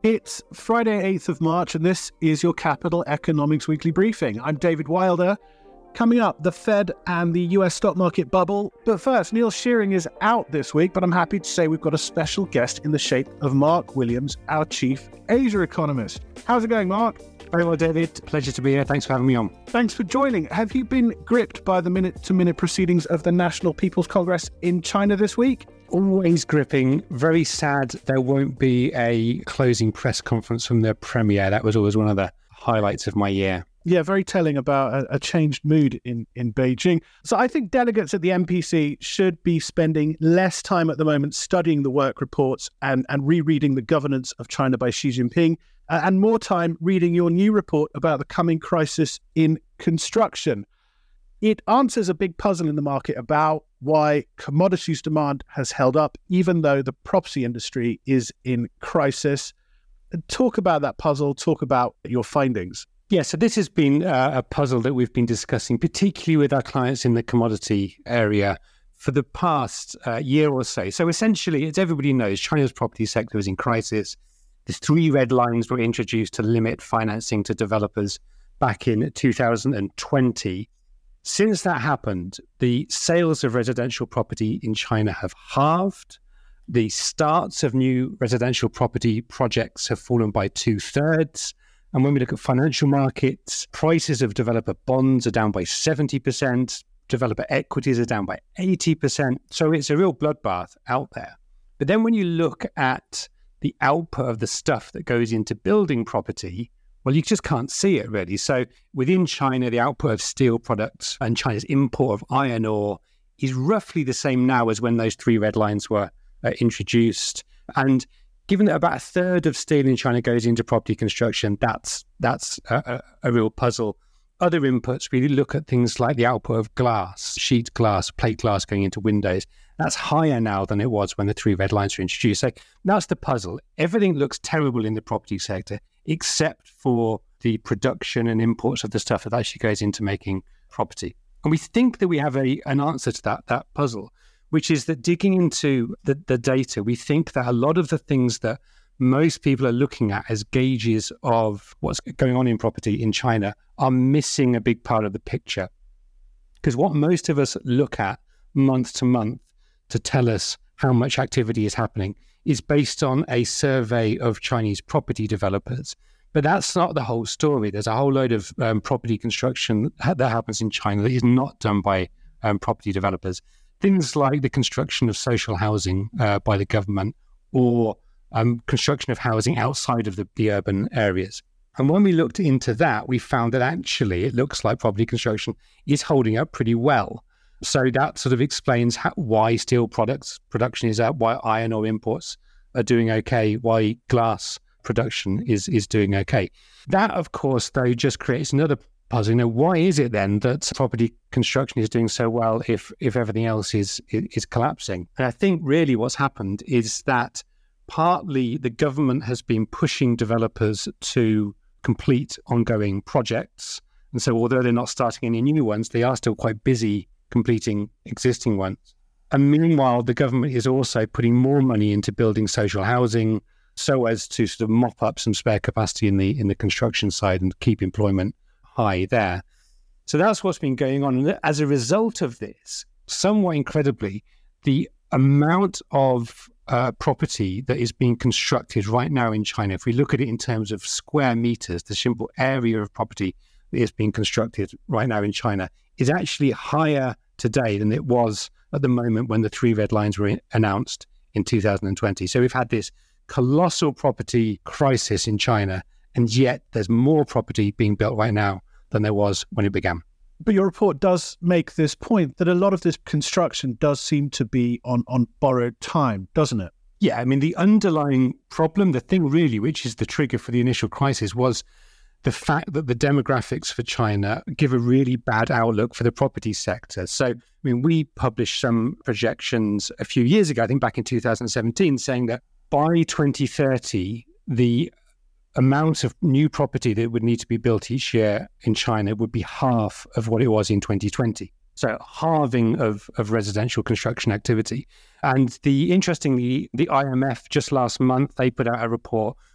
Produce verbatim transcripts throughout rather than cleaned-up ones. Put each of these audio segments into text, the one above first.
It's Friday, eighth of March, and this is your Capital Economics Weekly Briefing. I'm David Wilder. Coming up, the Fed and the U S stock market bubble. But first, Neil Shearing is out this week, but I'm happy to say we've got a special guest in the shape of Mark Williams, our chief Asia economist. How's it going, Mark? Very well, David. Pleasure to be here. Thanks for having me on. Thanks for joining. Have you been gripped by the minute-to-minute proceedings of the National People's Congress in China this week? Always gripping. Very sad there won't be a closing press conference from the premier. That was always one of the highlights of my year. Yeah, very telling about a, a changed mood in, in Beijing. So I think delegates at the N P C should be spending less time at the moment studying the work reports and, and rereading the governance of China by Xi Jinping, uh, and more time reading your new report about the coming crisis in construction. It answers a big puzzle in the market about why commodities demand has held up, even though the property industry is in crisis. Talk about that puzzle, talk about your findings. Yeah, so this has been uh, a puzzle that we've been discussing, particularly with our clients in the commodity area for the past uh, year or so. So essentially, as everybody knows, China's property sector is in crisis. The three red lines were introduced to limit financing to developers back in two thousand twenty. Since that happened, the sales of residential property in China have halved. The starts of new residential property projects have fallen by two-thirds. And when we look at financial markets, prices of developer bonds are down by seventy percent, developer equities are down by eighty percent. So it's a real bloodbath out there. But then when you look at the output of the stuff that goes into building property, well, you just can't see it really. So within China, the output of steel products and China's import of iron ore is roughly the same now as when those three red lines were uh, introduced. And given that about a third of steel in China goes into property construction, that's that's a, a, a real puzzle. Other inputs really look at things like the output of glass, sheet glass, plate glass going into windows. That's higher now than it was when the three red lines were introduced. So that's the puzzle. Everything looks terrible in the property sector, except for the production and imports of the stuff that actually goes into making property. And we think that we have a an answer to that, that puzzle, which is that digging into the, the data, we think that a lot of the things that most people are looking at as gauges of what's going on in property in China are missing a big part of the picture. Because what most of us look at month to month to tell us how much activity is happening is based on a survey of Chinese property developers. But that's not the whole story. There's a whole load of um, property construction that happens in China that is not done by um, property developers. Things like the construction of social housing uh, by the government or um, construction of housing outside of the, the urban areas. And when we looked into that, we found that actually it looks like property construction is holding up pretty well. So that sort of explains how, why steel products production is up, why iron ore imports are doing okay, why glass production is, is doing okay. That, of course, though, just creates another puzzle. You know, why is it then that property construction is doing so well if if everything else is, is is collapsing? And I think really what's happened is that partly the government has been pushing developers to complete ongoing projects. And so although they're not starting any new ones, they are still quite busy completing existing ones. And meanwhile, the government is also putting more money into building social housing so as to sort of mop up some spare capacity in the in the construction side and keep employment high there. So that's what's been going on. And as a result of this, somewhat incredibly, the amount of uh, property that is being constructed right now in China, if we look at it in terms of square meters, the simple area of property that is being constructed right now in China is actually higher today than it was at the moment when the three red lines were in, announced in two thousand twenty. So we've had this colossal property crisis in China, and yet there's more property being built right now than there was when it began. But your report does make this point that a lot of this construction does seem to be on, on borrowed time, doesn't it? Yeah, I mean, the underlying problem, the thing really, which is the trigger for the initial crisis, was the fact that the demographics for China give a really bad outlook for the property sector. So, I mean, we published some projections a few years ago, I think back in two thousand seventeen, saying that by twenty thirty, the amount of new property that would need to be built each year in China would be half of what it was in twenty twenty. So halving of, of residential construction activity. And the interestingly, the I M F just last month, they put out a report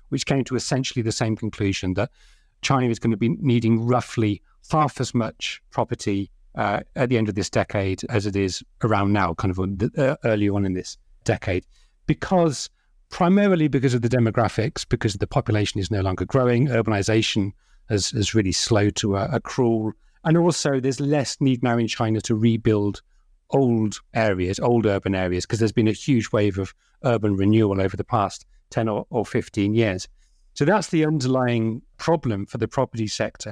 which came to essentially the same conclusion, that China is going to be needing roughly half as much property uh, at the end of this decade as it is around now, kind of uh, early on in this decade, because primarily because of the demographics, because the population is no longer growing, urbanization has, has really slowed to a, a crawl, and also there's less need now in China to rebuild old areas, old urban areas, because there's been a huge wave of urban renewal over the past ten or, or fifteen years. So that's the underlying problem for the property sector.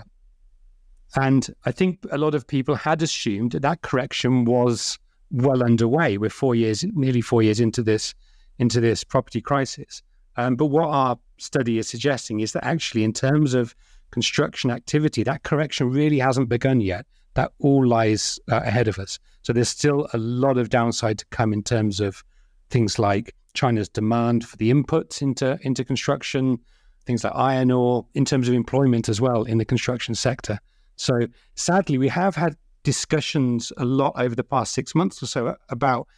And I think a lot of people had assumed that that correction was well underway. We're four years, nearly four years into this, into this property crisis. Um, but what our study is suggesting is that actually, in terms of construction activity, that correction really hasn't begun yet. That all lies uh, ahead of us. So there's still a lot of downside to come in terms of things like China's demand for the inputs into, into construction, things like iron ore, in terms of employment as well in the construction sector. So sadly, we have had discussions a lot over the past six months or so about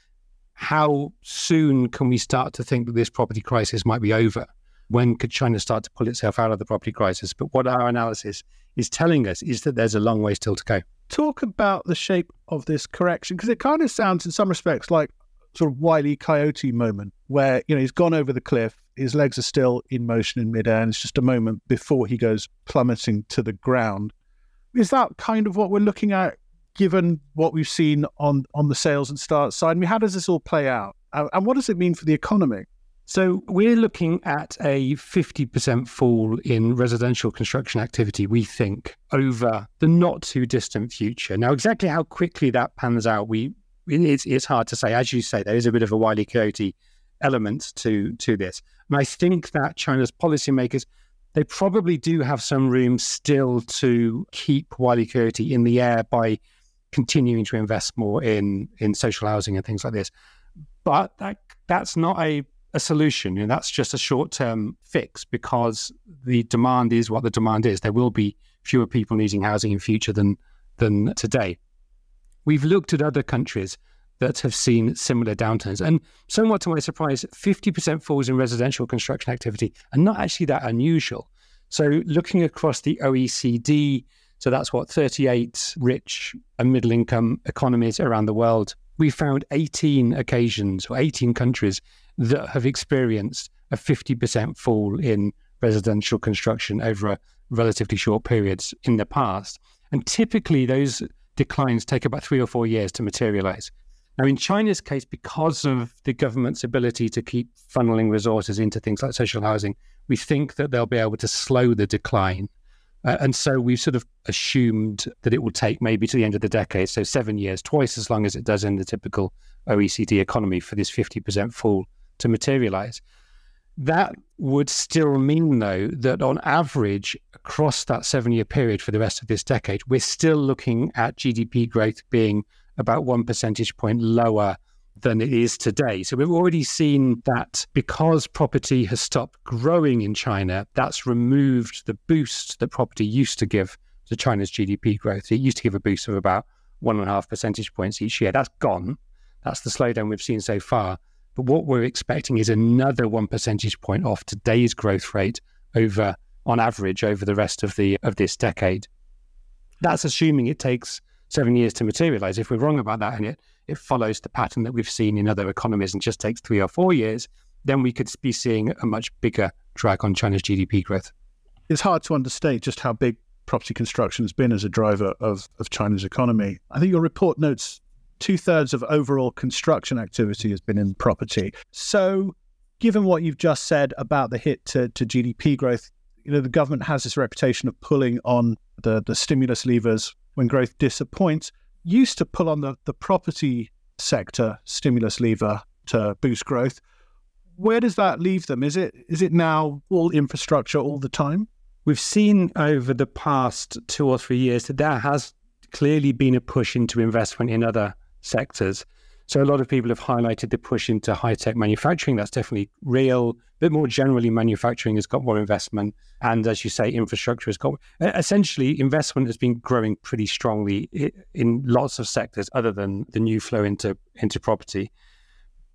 how soon can we start to think that this property crisis might be over? When could China start to pull itself out of the property crisis? But what our analysis is telling us is that there's a long way still to go. Talk about the shape of this correction, because it kind of sounds in some respects like sort of Wile E. Coyote moment where, you know, he's gone over the cliff, his legs are still in motion in midair, and it's just a moment before he goes plummeting to the ground. Is that kind of what we're looking at, given what we've seen on, on the sales and starts side? I mean, how does this all play out? And what does it mean for the economy? So we're looking at a fifty percent fall in residential construction activity, we think, over the not too distant future. Now, exactly how quickly that pans out, we it's, it's hard to say. As you say, there is a bit of a Wile E. Coyote element to, to this. And I think that China's policymakers, they probably do have some room still to keep Wile E. Coyote in the air by continuing to invest more in, in social housing and things like this. But that that's not a a solution, and that's just a short-term fix, because the demand is what the demand is. There will be fewer people needing housing in future than than today. We've looked at other countries that have seen similar downturns, and somewhat to my surprise, fifty percent falls in residential construction activity are not actually that unusual. So looking across the O E C D, so that's what, thirty-eight rich and middle-income economies around the world, we found eighteen occasions or eighteen countries that have experienced a fifty percent fall in residential construction over a relatively short periods in the past. And typically those declines take about three or four years to materialize. Now, in China's case, because of the government's ability to keep funneling resources into things like social housing, we think that they'll be able to slow the decline. Uh, and so we've sort of assumed that it will take maybe to the end of the decade, so seven years, twice as long as it does in the typical O E C D economy, for this fifty percent fall to materialize. That would still mean, though, that on average, across that seven-year period for the rest of this decade, we're still looking at G D P growth being about one percentage point lower than it is today. So we've already seen that because property has stopped growing in China, that's removed the boost that property used to give to China's G D P growth. It used to give a boost of about one and a half percentage points each year. That's gone. That's the slowdown we've seen so far. But what we're expecting is another one percentage point off today's growth rate over, on average, over the rest of the of this decade. That's assuming it takes seven years to materialize. If we're wrong about that and it, it follows the pattern that we've seen in other economies and just takes three or four years, then we could be seeing a much bigger drag on China's G D P growth. It's hard to understate just how big property construction has been as a driver of, of China's economy. I think your report notes two-thirds of overall construction activity has been in property. So given what you've just said about the hit to, to G D P growth, you know, the government has this reputation of pulling on the, the stimulus levers when growth disappoints. Used to pull on the, the property sector stimulus lever to boost growth. Where does that leave them? Is it is it now all infrastructure all the time? We've seen over the past two or three years that there has clearly been a push into investment in other sectors. So a lot of people have highlighted the push into high-tech manufacturing. That's definitely real. But more generally, manufacturing has got more investment. And as you say, infrastructure has got... Essentially, investment has been growing pretty strongly in lots of sectors other than the new flow into, into property.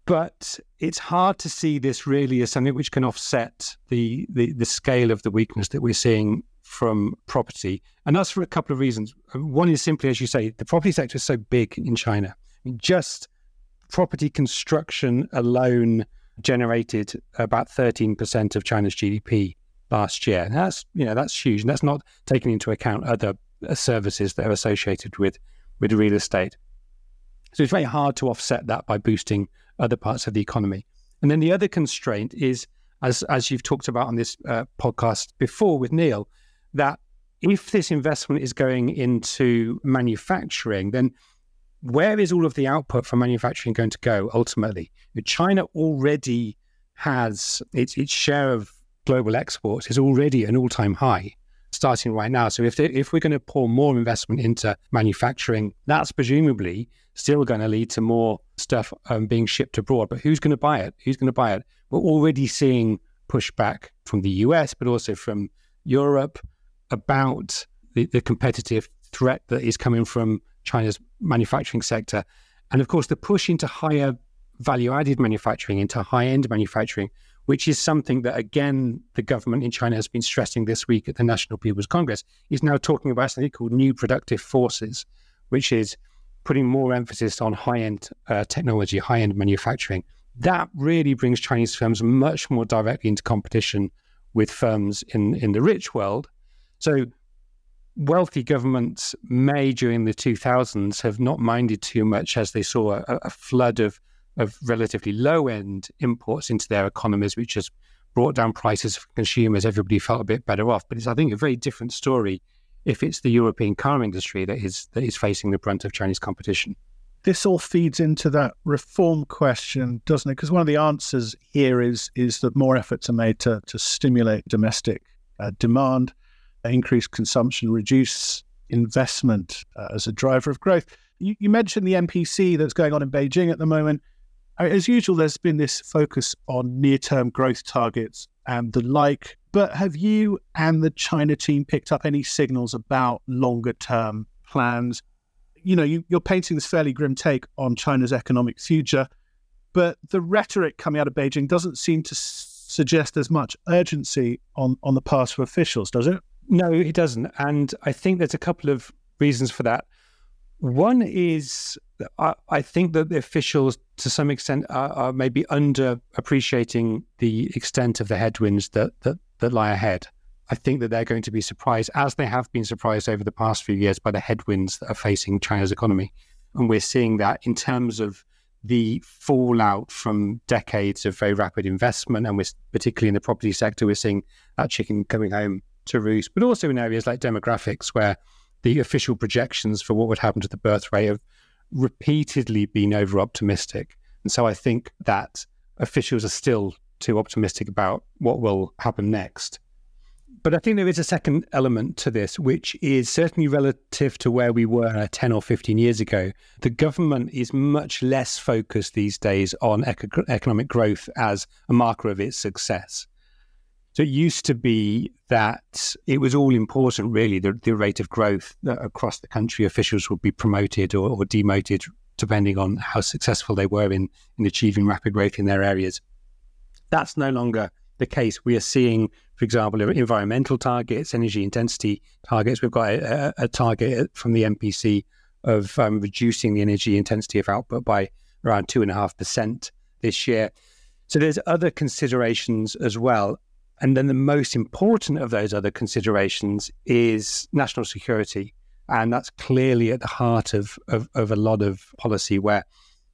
But it's hard to see this really as something which can offset the, the, the scale of the weakness that we're seeing from property. And that's for a couple of reasons. One is simply, as you say, the property sector is so big in China. I mean, just property construction alone generated about thirteen percent of China's G D P last year. And that's, you know, that's huge. And that's not taking into account other services that are associated with, with real estate. So it's very hard to offset that by boosting other parts of the economy. And then the other constraint is, as as you've talked about on this uh, podcast before with Neil, that if this investment is going into manufacturing, then where is all of the output from manufacturing going to go ultimately? China already has its its share of global exports is already an all-time high, starting right now. So if they, if we're going to pour more investment into manufacturing, that's presumably still going to lead to more stuff um, being shipped abroad. But who's going to buy it? Who's going to buy it? We're already seeing pushback from the U S, but also from Europe about the, the competitive threat that is coming from China's manufacturing sector. And of course, the push into higher value-added manufacturing, into high-end manufacturing, which is something that, again, the government in China has been stressing this week at the National People's Congress, is now talking about something called new productive forces, which is putting more emphasis on high-end uh, technology, high-end manufacturing. That really brings Chinese firms much more directly into competition with firms in, in the rich world. So wealthy governments may, during the two thousands, have not minded too much as they saw a, a flood of, of relatively low-end imports into their economies, which has brought down prices for consumers. Everybody felt a bit better off. But it's, I think, a very different story if it's the European car industry that is that is facing the brunt of Chinese competition. This all feeds into that reform question, doesn't it? Because one of the answers here is is that more efforts are made to, to stimulate domestic uh, demand, increase consumption, reduce investment uh, as a driver of growth. You, you mentioned the N P C that's going on in Beijing at the moment. I mean, as usual, there's been this focus on near-term growth targets and the like. But have you and the China team picked up any signals about longer-term plans? You know, you, you're painting this fairly grim take on China's economic future, but the rhetoric coming out of Beijing doesn't seem to s- suggest there's much urgency on, on the part of officials, does it? No, it doesn't. And I think there's a couple of reasons for that. One is, I, I think that the officials, to some extent, are, are maybe underappreciating the extent of the headwinds that, that, that lie ahead. I think that they're going to be surprised, as they have been surprised over the past few years, by the headwinds that are facing China's economy. And we're seeing that in terms of the fallout from decades of very rapid investment, and we're particularly in the property sector, we're seeing that chicken coming home to roost, but also in areas like demographics, where the official projections for what would happen to the birth rate have repeatedly been over-optimistic. And so I think that officials are still too optimistic about what will happen next. But I think there is a second element to this, which is certainly relative to where we were ten or fifteen years ago. The government is much less focused these days on eco- economic growth as a marker of its success. So it used to be that it was all important, really, the, the rate of growth across the country. Officials would be promoted or, or demoted depending on how successful they were in, in achieving rapid growth in their areas. That's no longer the case. We are seeing, for example, environmental targets, energy intensity targets. We've got a, a target from the N P C of um, reducing the energy intensity of output by around two and a half percent this year. So there's other considerations as well. And then the most important of those other considerations is national security. And that's clearly at the heart of, of, of a lot of policy, where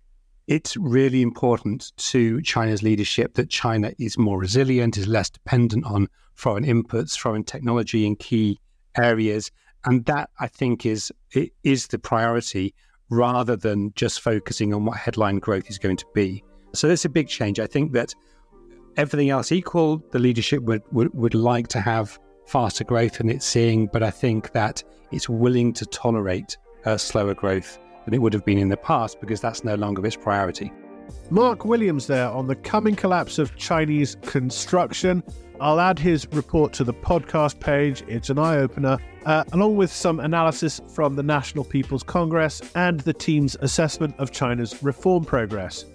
it's really important to China's leadership that China is more resilient, is less dependent on foreign inputs, foreign technology in key areas. And that, I think, is it is the priority, rather than just focusing on what headline growth is going to be. So that's a big change. I think that everything else equal, the leadership would, would, would like to have faster growth than it's seeing, but I think that it's willing to tolerate uh, slower growth than it would have been in the past, because that's no longer its priority. Mark Williams there on the coming collapse of Chinese construction. I'll add his report to the podcast page. It's an eye-opener, uh, along with some analysis from the National People's Congress and the team's assessment of China's reform progress.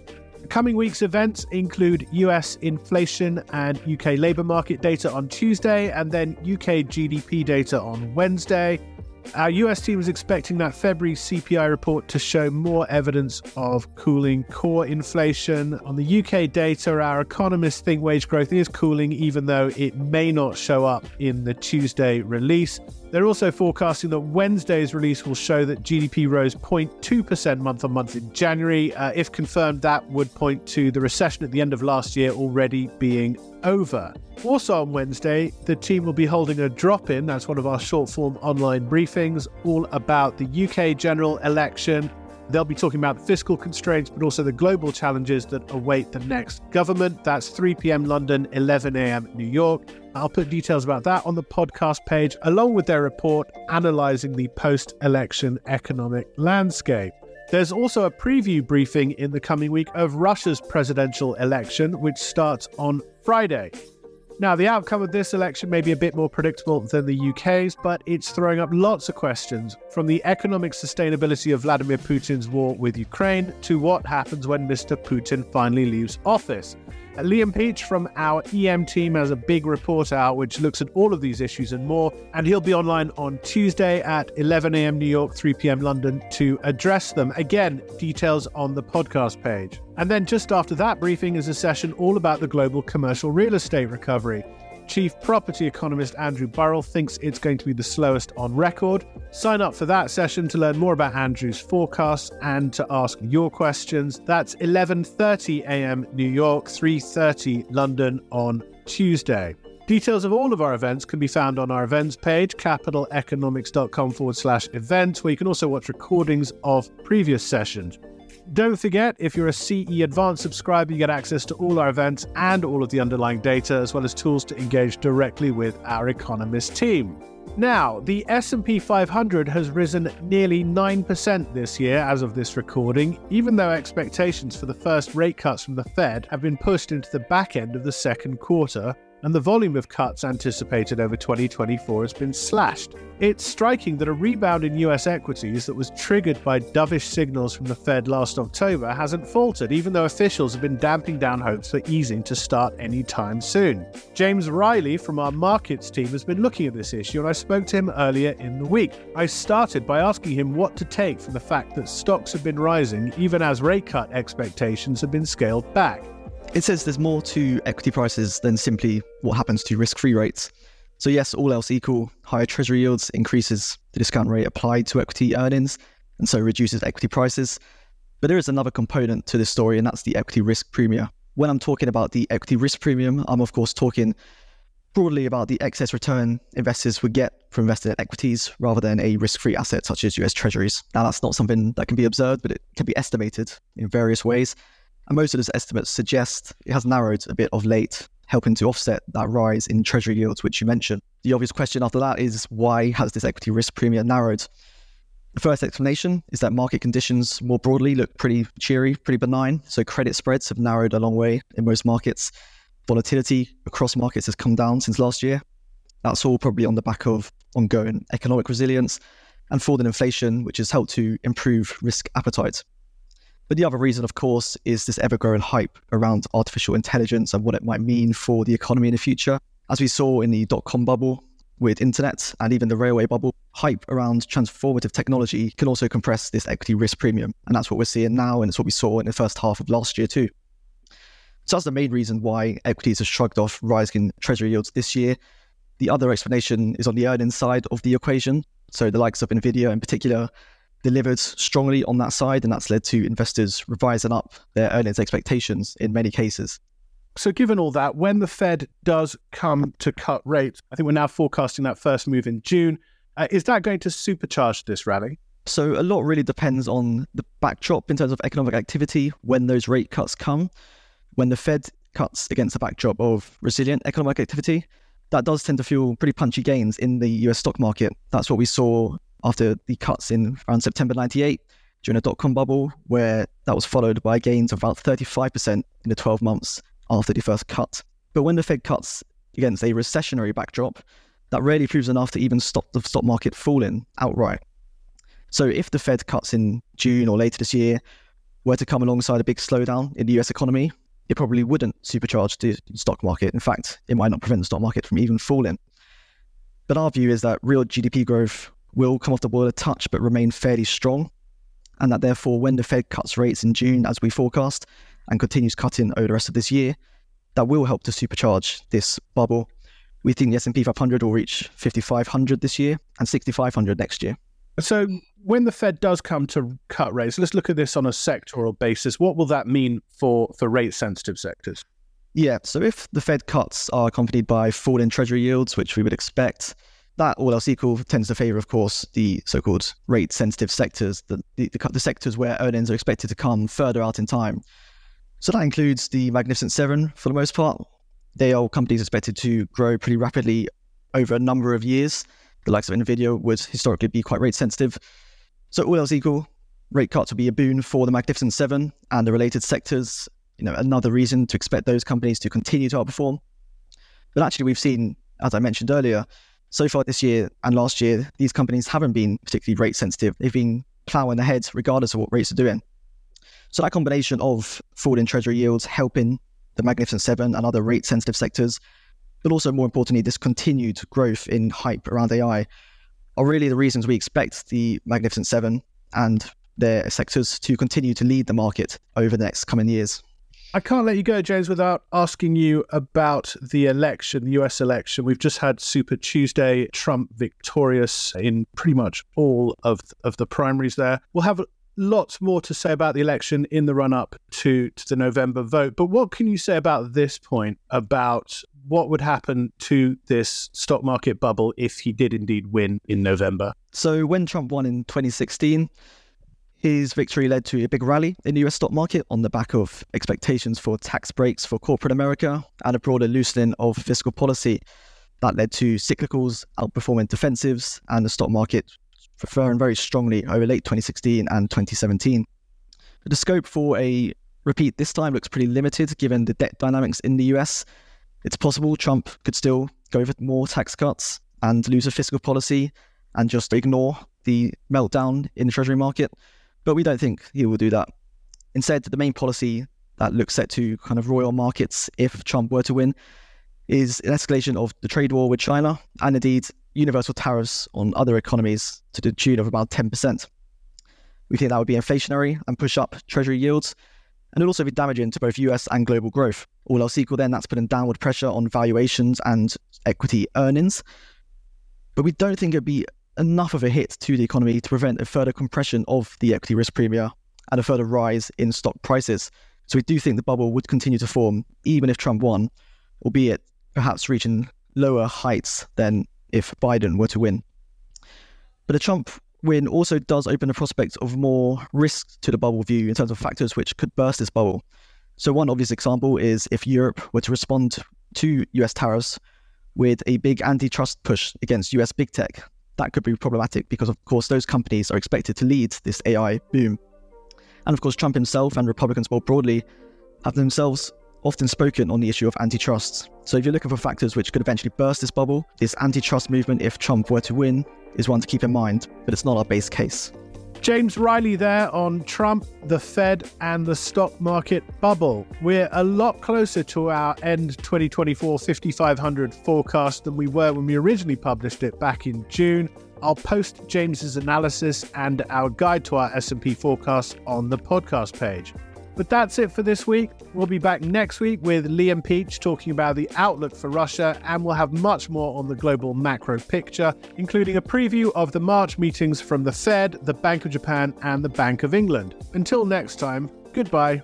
Coming week's events include U S inflation and U K labour market data on Tuesday, and then U K G D P data on Wednesday. Our U S team is expecting that February C P I report to show more evidence of cooling core inflation. On the U K data, our economists think wage growth is cooling, even though it may not show up in the Tuesday release. They're also forecasting that Wednesday's release will show that G D P rose zero point two percent month on month in January. Uh, if confirmed, that would point to the recession at the end of last year already being over. Also on Wednesday, the team will be holding a drop-in, that's one of our short-form online briefings, all about the U K general election. They'll be talking about the fiscal constraints, but also the global challenges that await the next government. That's three p.m. London, eleven a.m. New York. I'll put details about that on the podcast page, along with their report analysing the post-election economic landscape. There's also a preview briefing in the coming week of Russia's presidential election, which starts on Friday. Now, the outcome of this election may be a bit more predictable than the U K's, but it's throwing up lots of questions, from the economic sustainability of Vladimir Putin's war with Ukraine to what happens when Mister Putin finally leaves office. Uh, Liam Peach from our E M team has a big report out which looks at all of these issues and more, and he'll be online on Tuesday at eleven a.m. New York, three p.m. London to address them. Again, details on the podcast page. And then just after that briefing is a session all about the global commercial real estate recovery. Chief property economist Andrew Burrell thinks it's going to be the slowest on record. Sign up for that session to learn more about Andrew's forecasts and to ask your questions. That's eleven thirty a.m. New York, three thirty London on Tuesday. Details of all of our events can be found on our events page, capitaleconomics.com forward slash events, where you can also watch recordings of previous sessions. Don't forget, if you're a C E Advanced subscriber, you get access to all our events and all of the underlying data, as well as tools to engage directly with our economist team. Now, the S and P five hundred has risen nearly nine percent this year as of this recording, even though expectations for the first rate cuts from the Fed have been pushed into the back end of the second quarter, and the volume of cuts anticipated over twenty twenty-four has been slashed. It's striking that a rebound in U S equities that was triggered by dovish signals from the Fed last October hasn't faltered, even though officials have been damping down hopes for easing to start anytime soon. James Riley from our markets team has been looking at this issue, and I spoke to him earlier in the week. I started by asking him what to take from the fact that stocks have been rising even as rate cut expectations have been scaled back. It says there's more to equity prices than simply what happens to risk-free rates. So yes, all else equal, higher treasury yields increases the discount rate applied to equity earnings, and so reduces equity prices. But there is another component to this story, and that's the equity risk premium. When I'm talking about the equity risk premium, I'm of course talking broadly about the excess return investors would get from investing in equities rather than a risk-free asset such as U S treasuries. Now, that's not something that can be observed, but it can be estimated in various ways. And most of those estimates suggest it has narrowed a bit of late, helping to offset that rise in treasury yields, which you mentioned. The obvious question after that is, why has this equity risk premium narrowed? The first explanation is that market conditions more broadly look pretty cheery, pretty benign. So credit spreads have narrowed a long way in most markets. Volatility across markets has come down since last year. That's all probably on the back of ongoing economic resilience and falling inflation, which has helped to improve risk appetite. But the other reason, of course, is this ever-growing hype around artificial intelligence and what it might mean for the economy in the future. As we saw in the dot-com bubble with internet and even the railway bubble, hype around transformative technology can also compress this equity risk premium. And that's what we're seeing now, and it's what we saw in the first half of last year too. So that's the main reason why equities have shrugged off rising treasury yields this year. The other explanation is on the earnings side of the equation. So the likes of Nvidia in particular delivered strongly on that side, and that's led to investors revising up their earnings expectations in many cases. So given all that, when the Fed does come to cut rates, I think we're now forecasting that first move in June, uh, is that going to supercharge this rally? So a lot really depends on the backdrop in terms of economic activity when those rate cuts come. When the Fed cuts against a backdrop of resilient economic activity, that does tend to fuel pretty punchy gains in the U S stock market. That's what we saw after the cuts in around September ninety-eight during the dot-com bubble, where that was followed by gains of about thirty-five percent in the twelve months after the first cut. But when the Fed cuts against a recessionary backdrop, that rarely proves enough to even stop the stock market falling outright. So if the Fed cuts in June or later this year, were to come alongside a big slowdown in the U S economy, it probably wouldn't supercharge the stock market. In fact, it might not prevent the stock market from even falling. But our view is that real G D P growth will come off the boil a touch but remain fairly strong, and that therefore when the Fed cuts rates in June as we forecast and continues cutting over the rest of this year, that will help to supercharge this bubble. We think the S and P five hundred will reach fifty-five hundred this year and sixty-five hundred next year. So when the Fed does come to cut rates, let's look at this on a sectoral basis. What will that mean for, for rate-sensitive sectors? Yeah, so if the Fed cuts are accompanied by falling treasury yields, which we would expect, that all else equal tends to favour, of course, the so-called rate-sensitive sectors, the, the, the, the sectors where earnings are expected to come further out in time. So that includes the Magnificent Seven for the most part. They are companies expected to grow pretty rapidly over a number of years. The likes of Nvidia would historically be quite rate sensitive. So all else equal, rate cuts will be a boon for the Magnificent Seven and the related sectors. You know, another reason to expect those companies to continue to outperform. But actually we've seen, as I mentioned earlier, so far this year and last year, these companies haven't been particularly rate sensitive. They've been ploughing ahead regardless of what rates are doing. So that combination of falling treasury yields helping the Magnificent Seven and other rate sensitive sectors, but also more importantly, this continued growth in hype around A I are really the reasons we expect the Magnificent Seven and their sectors to continue to lead the market over the next coming years. I can't let you go, James, without asking you about the election, the U S election. We've just had Super Tuesday, Trump victorious in pretty much all of, of the primaries there. We'll have lots more to say about the election in the run-up to, to the November vote. But what can you say about this point, about what would happen to this stock market bubble if he did indeed win in November? So when Trump won in twenty sixteen, his victory led to a big rally in the U S stock market on the back of expectations for tax breaks for corporate America and a broader loosening of fiscal policy. That led to cyclicals outperforming defensives and the stock market preferring very strongly over late twenty sixteen and twenty seventeen. But the scope for a repeat this time looks pretty limited given the debt dynamics in the U S. It's possible Trump could still go for more tax cuts and lose a fiscal policy and just ignore the meltdown in the treasury market. But we don't think he will do that. Instead, the main policy that looks set to kind of royal markets if Trump were to win is an escalation of the trade war with China and indeed universal tariffs on other economies to the tune of about ten percent. We think that would be inflationary and push up treasury yields, and it'll also be damaging to both U S and global growth. All else equal then, that's putting downward pressure on valuations and equity earnings. But we don't think it'd be enough of a hit to the economy to prevent a further compression of the equity risk premia and a further rise in stock prices. So we do think the bubble would continue to form even if Trump won, albeit perhaps reaching lower heights than if Biden were to win. But a Trump win also does open the prospect of more risk to the bubble view in terms of factors which could burst this bubble. So one obvious example is if Europe were to respond to U S tariffs with a big antitrust push against U S big tech. That could be problematic because, of course, those companies are expected to lead this A I boom. And, of course, Trump himself and Republicans more broadly have themselves often spoken on the issue of antitrust. So if you're looking for factors which could eventually burst this bubble, this antitrust movement, if Trump were to win, is one to keep in mind, but it's not our base case. James Riley there on Trump, the Fed, and the stock market bubble. We're a lot closer to our end twenty twenty-four fifty-five hundred forecast than we were when we originally published it back in June. I'll post James's analysis and our guide to our S and P forecast on the podcast page. But that's it for this week. We'll be back next week with Liam Peach talking about the outlook for Russia, and we'll have much more on the global macro picture, including a preview of the March meetings from the Fed, the Bank of Japan, and the Bank of England. Until next time, goodbye.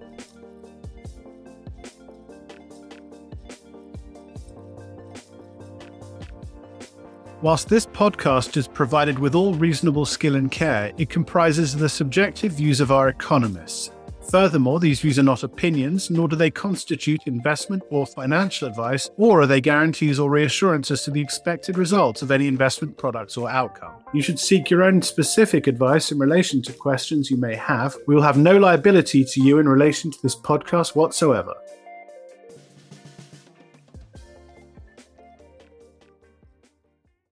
Whilst this podcast is provided with all reasonable skill and care, it comprises the subjective views of our economists. Furthermore, these views are not opinions, nor do they constitute investment or financial advice, or are they guarantees or reassurances to the expected results of any investment products or outcome. You should seek your own specific advice in relation to questions you may have. We will have no liability to you in relation to this podcast whatsoever.